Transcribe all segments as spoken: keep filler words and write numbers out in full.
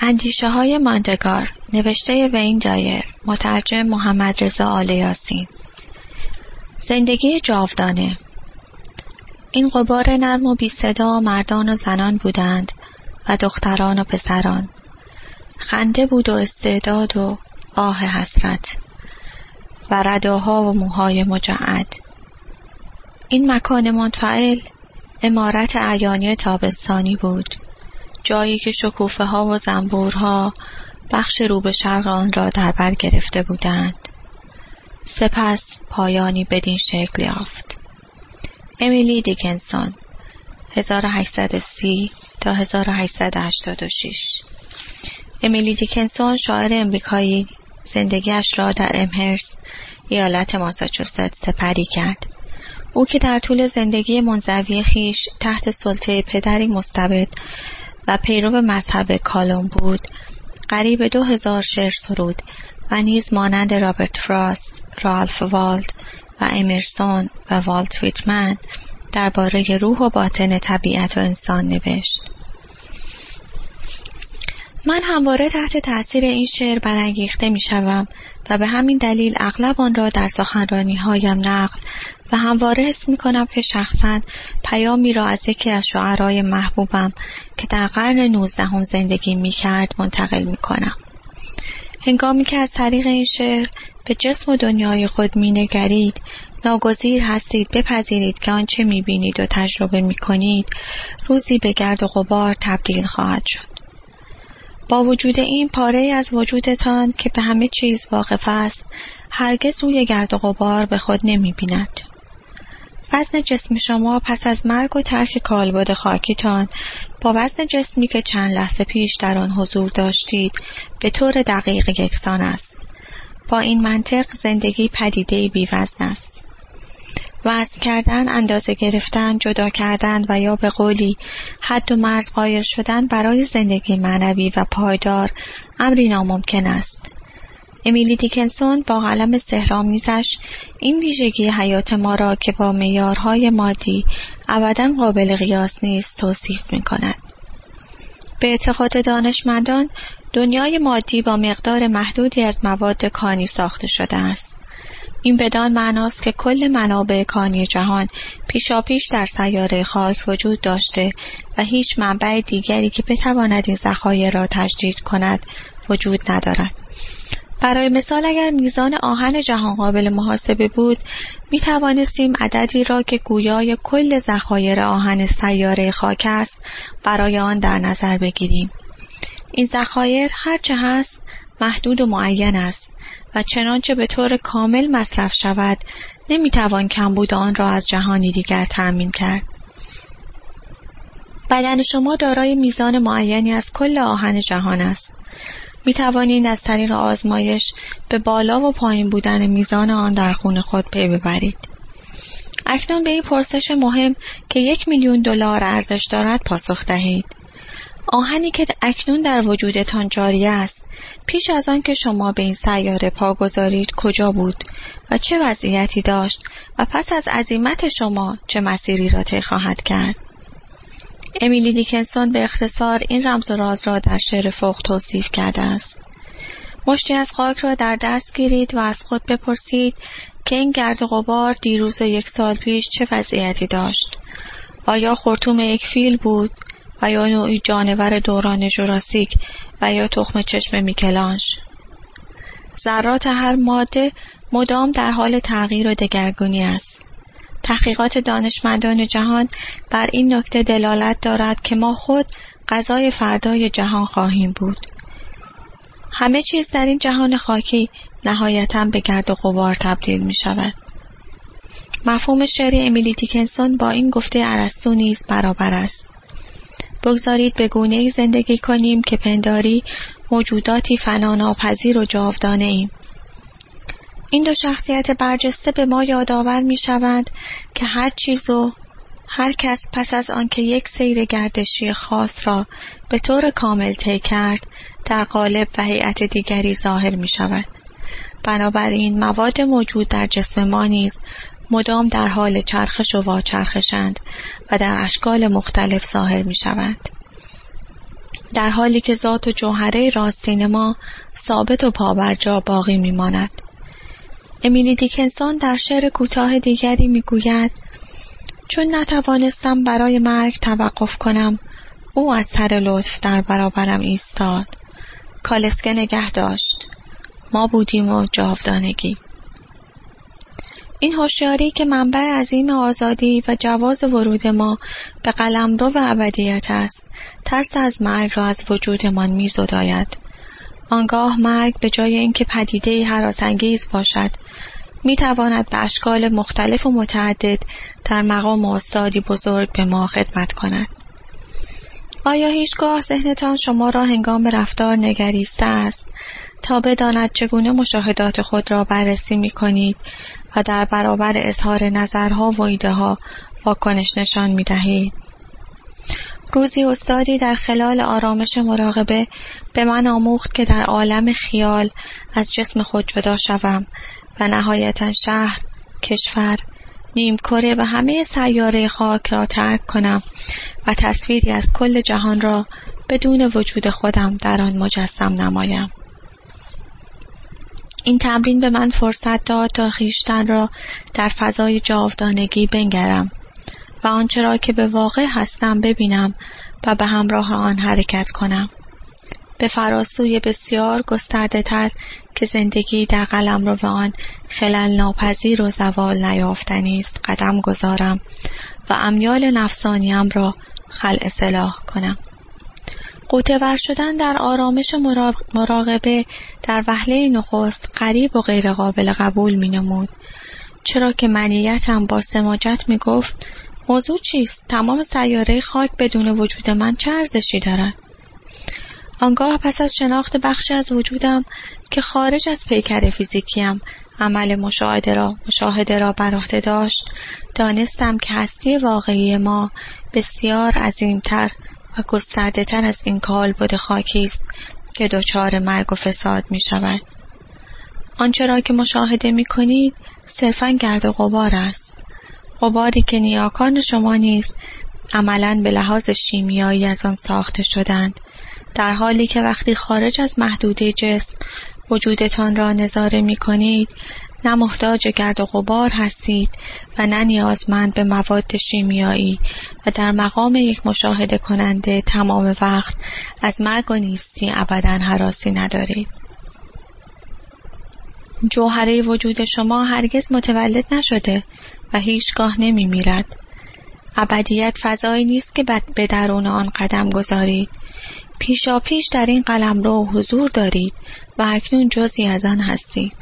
اندیشه های ماندگار، نوشته وین دایر، مترجم محمد رضا آل یاسین. زندگی جاودانه. این غبار نرم و بی صدا مردان و زنان بودند و دختران و پسران. خنده بود و استعداد و آه حسرت و رداها و موهای مجعد. این مکان منفعل عمارت عیانی تابستانی بود، جایی که شکوفه ها و زنبورها بخش رو به شرق آن را در بر گرفته بودند. سپس پایانی بدین شکل یافت. امیلی دیکنسون هزار و هشتصد و سی تا هزار و هشتصد و هشتاد و شش. امیلی دیکنسون شاعر امریکایی زندگیش را در امهرست، ایالت ماساچوست سپری کرد. او که در طول زندگی منزوی خیش تحت سلطه پدری مستبد و پیرو مذهب کالوم بود، قریب دو هزار شعر سرود و نیز مانند رابرت فراست، رالف والدو و امرسون و والت ویتمن درباره روح و باطن طبیعت و انسان نوشت. من همواره تحت تأثیر این شعر برانگیخته می شوم و به همین دلیل اغلب آن را در سخنرانی هایم نقل و همواره حس می کنم که شخصاً پیامی را از یکی از شاعرای محبوبم که در قرن نوزدهم زندگی می کرد منتقل می کنم. هنگامی که از طریق این شعر به جسم و دنیای خود می نگرید، ناگزیر هستید بپذیرید که آنچه می بینید و تجربه می کنید روزی به گرد و غبار تبدیل خواهد شد. با وجود این پاره از وجودتان که به همه چیز واقف است، هرگز روی گرد و غبار به خود نمی بیند. وزن جسم شما پس از مرگ و ترک کالبد خاکیتان با وزن جسمی که چند لحظه پیش در آن حضور داشتید به طور دقیق یکسان است. با این منطق زندگی پدیده‌ای بی‌وزن است. وزن کردن، اندازه گرفتن، جدا کردن و یا به قولی حد و مرز قائل شدن برای زندگی معنوی و پایدار امری ناممکن است. امیلی دیکنسون با قلم سحرآمیزش این ویژگی حیات ما را که با معیارهای مادی ابداً قابل قیاس نیست توصیف می‌کند. به اعتقاد دانشمندان دنیای مادی با مقدار محدودی از مواد کانی ساخته شده است. این بدان معناست که کل منابع کانی جهان پیشاپیش در سیاره خاک وجود داشته و هیچ منبع دیگری که بتواند این ذخایر را تجدید کند وجود ندارد. برای مثال اگر میزان آهن جهان قابل محاسبه بود، می توانستیم عددی را که گویای کل ذخایر آهن سیاره خاک است برای آن در نظر بگیریم. این ذخایر هرچه هست محدود و معین است و چنانچه به طور کامل مصرف شود نمی توان کمبود آن را از جهانی دیگر تأمین کرد. بدن شما دارای میزان معینی از کل آهن جهان است. می توانید از طریق آزمایش به بالا و پایین بودن میزان آن در خون خود پی ببرید. اکنون به این پرسش مهم که یک میلیون دلار ارزش دارد پاسخ دهید. آهنی که اکنون در وجودتان جاری است، پیش از آن که شما به این سیاره پا گذارید کجا بود و چه وضعیتی داشت و پس از عزیمت شما چه مسیری را طی خواهد کرد؟ امیلی دیکنسون به اختصار این رمز و راز را در شعر فوق توصیف کرده است. مشتی از خاک را در دست گیرید و از خود بپرسید که این گرد و غبار دیروز و یک سال پیش چه وضعیتی داشت؟ آیا خرطوم یک فیل بود و یا نوعی جانور دوران ژوراسیک و یا تخم چشم میکلانژ؟ ذرات هر ماده مدام در حال تغییر و دگرگونی است. تحقیقات دانشمندان جهان بر این نکته دلالت دارد که ما خود غذای فردای جهان خواهیم بود. همه چیز در این جهان خاکی نهایتاً به گرد و غبار تبدیل می شود. مفهوم شعر امیلی دیکنسون با این گفته ارسطو نیز برابر است. بگذارید به گونه‌ای زندگی کنیم که پنداری موجوداتی فناناپذیر و جاودانه ایم. این دو شخصیت برجسته به ما یادآور می شوند که هر چیز و هر کس پس از آنکه یک سیر گردشی خاص را به طور کامل طی کرد در قالب و هیئت دیگری ظاهر می شود. بنابراین مواد موجود در جسم ما نیز مدام در حال چرخش و واچرخشند و در اشکال مختلف ظاهر می شوند. در حالی که ذات و جوهره راستین ما ثابت و پابرجا باقی میماند. امیلی دیکنسون در شعر کوتاه دیگری میگوید: چون نتوانستم برای مرگ توقف کنم، او از سر لطف در برابرم ایستاد، کالسکه نگه داشت، ما بودیم و جاودانگی. این هوشیاری که منبع عظیم آزادی و جواز ورود ما به قلمرو و ابدیت است، ترس از مرگ را از وجودمان می‌زداید. آنگاه مرگ به جای اینکه پدیده‌ای هراس‌انگیز باشد، می‌تواند به اشکال مختلف و متعدد در مقام استادی بزرگ به ما خدمت کند. آیا هیچگاه ذهنتان شما را هنگام رفتار نگریسته است تا بداند چگونه مشاهدات خود را بررسی می‌کنید و در برابر اظهار نظرها و ایده‌ها واکنش نشان می‌دهید؟ روزی استادی در خلال آرامش مراقبه به من آموخت که در عالم خیال از جسم خود جدا شوم و نهایتاً شهر، کشور، نیم کره و همه سیاره خاک را ترک کنم و تصویری از کل جهان را بدون وجود خودم در آن مجسم نمایم. این تمرین به من فرصت داد تا خویشتن را در فضای جاودانگی بنگرم و آنچه را که به واقع هستم ببینم و به همراه آن حرکت کنم. به فراسوی بسیار گسترده تر که زندگی در قلمرو و آن خلل ناپذیر و زوال نیافتنی است قدم گذارم و امیال نفسانیم را خلع سلاح کنم. غوطه‌ور شدن در آرامش مراقبه در وهله نخست غریب و غیر قابل قبول می نمود، چرا که منیتم با سماجت می گفت: موضوع چیست؟ تمام سیاره خاک بدون وجود من چه ارزشی دارد؟ آنگاه پس از شناخت بخشی از وجودم که خارج از پیکر فیزیکیم عمل مشاهده را مشاهده را بر عهده داشت، دانستم که هستی واقعی ما بسیار عظیمتر و گسترده تر از این کالبد خاکی است که دچار مرگ و فساد می شود. آنچه را که مشاهده می کنید صرفاً گرد و غبار است، غباری که نیاکان شما نیز عملاً به لحاظ شیمیایی از آن ساخته شدند، در حالی که وقتی خارج از محدوده جسم وجودتان را نظاره می کنید، نه محتاج گرد و غبار هستید و نه نیازمند به مواد شیمیایی و در مقام یک مشاهده کننده تمام وقت از مرگ و نیستی ابداً هراسی ندارید. جوهره وجود شما هرگز متولد نشده و هیچگاه نمی میرد. ابدیت فضایی نیست که به درون آن قدم گذارید. پیشا پیش در این قلمرو حضور دارید و اکنون جزئی از آن هستید.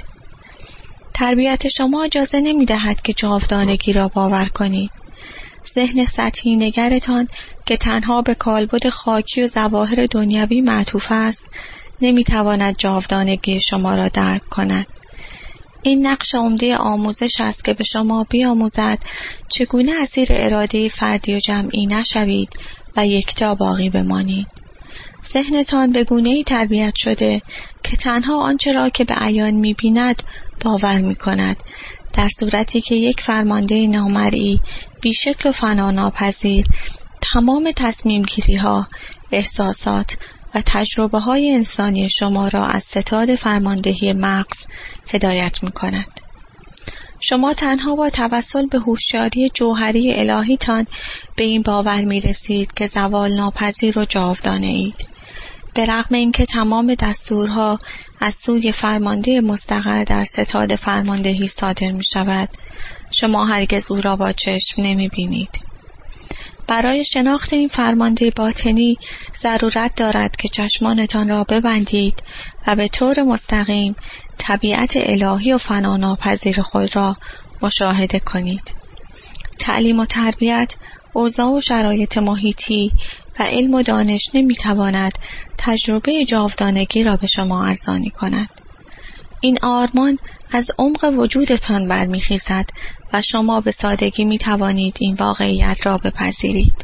تربیت شما اجازه نمی دهد که جاودانگی را باور کنید. ذهن سطحی نگرتان که تنها به کالبد خاکی و ظواهر دنیوی معطوف است، نمی تواند جاودانگی شما را درک کند. این نقش عمده آموزش است که به شما بیاموزد چگونه اسیر اراده فردی و جمعی نشوید و یکتا باقی بمانید. ذهنتان به گونه‌ای تربیت شده که تنها آنچه را که به عیان می‌بیند باور می‌کند، در صورتی که یک فرمانده نامرئی بیشکل و فناناپذیر تمام تصمیم‌گیری‌ها، احساسات و تجربه‌های انسانی شما را از ستاد فرماندهی مغز هدایت می‌کند. شما تنها با توسل به هوشیاری جوهری الهیتان به این باور می‌رسید که زوال ناپذیر و جاودانه اید. به رغم اینکه تمام دستورها از سوی فرمانده مستقر در ستاد فرماندهی صادر می‌شود، شما هرگز او را با چشم نمی‌بینید. برای شناخت این فرمانده باطنی ضرورت دارد که چشمانتان را ببندید و به طور مستقیم طبیعت الهی و فناناپذیر خود را مشاهده کنید. تعلیم و تربیت، اوضاع و شرایط محیطی و علم و دانش نمی‌تواند تجربه جاودانگی را به شما ارزانی کند. این آرمان از عمق وجودتان برمیخیزد و شما به سادگی می‌توانید این واقعیت را بپذیرید.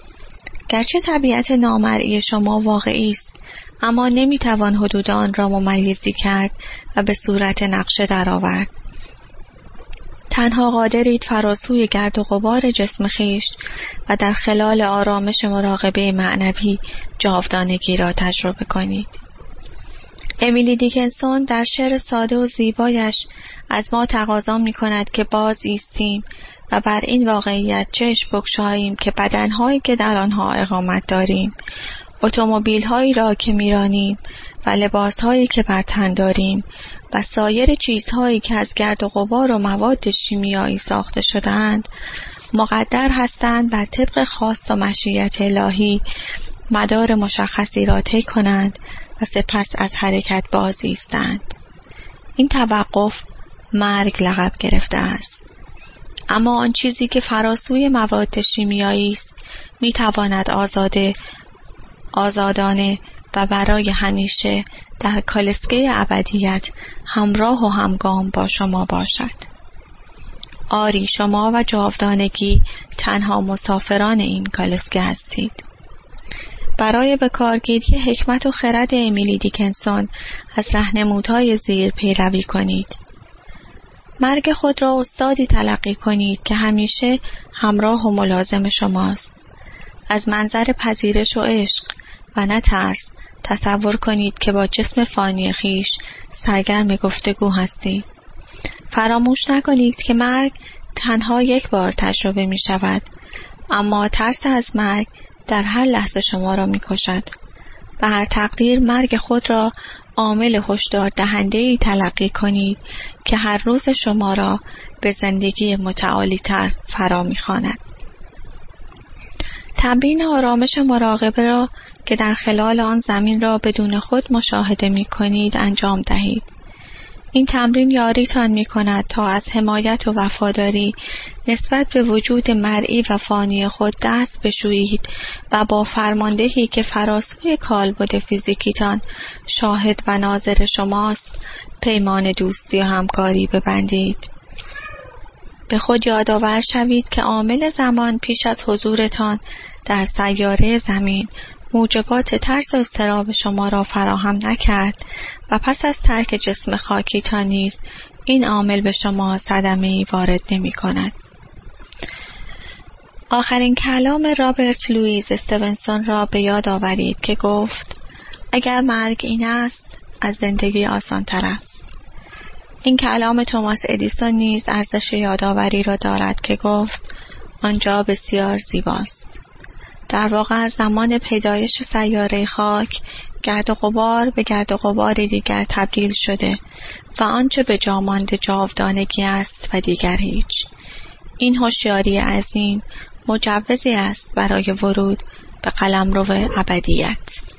گرچه طبیعت نامرئی شما واقعی است، اما نمی‌توان حدود آن را ممیزی کرد و به صورت نقشه درآورد. تنها قادرید فراسوی گرد و غبار جسم خویش و در خلال آرامش مراقبه معنوی جاودانگی را تجربه کنید. امیلی دیکنسون در شعر ساده و زیبایش از ما تقاضا می کند که باز ایستیم و بر این واقعیت چشم بگشاییم که بدنهایی که در آنها اقامت داریم، اتومبیل‌هایی را که می‌رانیم و لباس‌هایی که بر تن داریم و سایر چیزهایی که از گرد و غبار و مواد شیمیایی ساخته شده‌اند، مقدر هستند بر طبق خواست و مشیت الهی مدار مشخصی را طی کنند و سپس از حرکت باز ایستند. این توقف مرگ لقب گرفته است. اما آن چیزی که فراسوی مواد شیمیایی است می‌تواند آزاده آزادانه و برای همیشه در کالسکه ابدیت همراه و همگام با شما باشد. آری، شما و جاودانگی تنها مسافران این کالسکه هستید. برای به کارگیری حکمت و خرد امیلی دیکنسون از راهنمودهای زیر پیروی کنید. مرگ خود را استادی تلقی کنید که همیشه همراه و ملازم شماست. از منظر پذیرش و عشق و نه ترس تصور کنید که با جسم فانی خویش سرگرم گفتگو هستید. فراموش نکنید که مرگ تنها یک بار تجربه می شود، اما ترس از مرگ در هر لحظه شما را می کشد. به هر تقدیر مرگ خود را عامل هشدار دهنده‌ای تلقی کنید که هر روز شما را به زندگی متعالی تر فرا می خواند. تمرین آرامش مراقبه را که در خلال آن زمین را بدون خود مشاهده می کنید انجام دهید. این تمرین یاریتان می کند تا از حمایت و وفاداری نسبت به وجود مرئی و فانی خود دست بشویید و با فرماندهی که فراسوی کالبد فیزیکیتان شاهد و ناظر شماست پیمان دوستی و همکاری ببندید. به خود یادآور شوید که عامل زمان پیش از حضورتان در سیاره زمین موجبات ترس و اضطراب شما را فراهم نکرد و پس از ترک جسم خاکیتان نیز این عامل به شما صدمه‌ای وارد نمی کند. آخرین کلام رابرت لوئیس استیونسون را به یاد آورید که گفت: اگر مرگ این است، از زندگی آسان تر است. این کلام توماس ادیسون نیز ارزش یادآوری را دارد که گفت: آنجا بسیار زیباست. در واقع از زمان پیدایش سیاره خاک گرد و غبار به گرد و غبار دیگر تبدیل شده و آنچه به جا مانده جاودانگی است و دیگر هیچ. این هوشیاری عظیم مجوزی است برای ورود به قلمرو ابدیت.